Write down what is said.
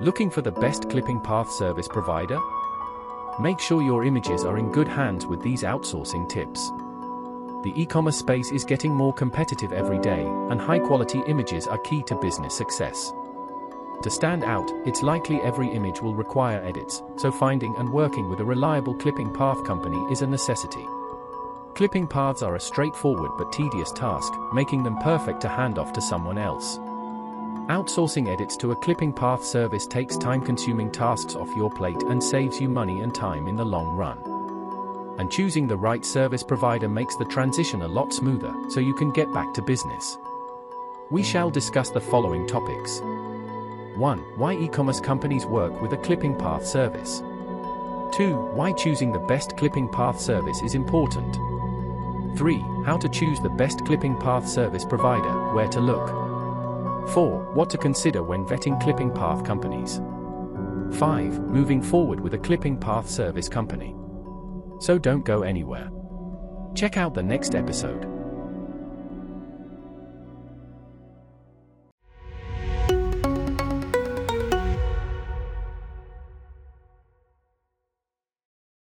Looking for the best clipping path service provider? Make sure your images are in good hands with these outsourcing tips. The e-commerce space is getting more competitive every day, and high-quality images are key to business success. To stand out, it's likely every image will require edits, so finding and working with a reliable clipping path company is a necessity. Clipping paths are a straightforward but tedious task, making them perfect to hand off to someone else. Outsourcing edits to a clipping path service takes time-consuming tasks off your plate and saves you money and time in the long run. And choosing the right service provider makes the transition a lot smoother, so you can get back to business. We shall discuss the following topics. 1. Why e-commerce companies work with a clipping path service. 2. Why choosing the best clipping path service is important. 3. How to choose the best clipping path service provider, where to look. 4. What to consider when vetting clipping path companies. 5. Moving forward with a clipping path service company. So don't go anywhere. Check out the next episode.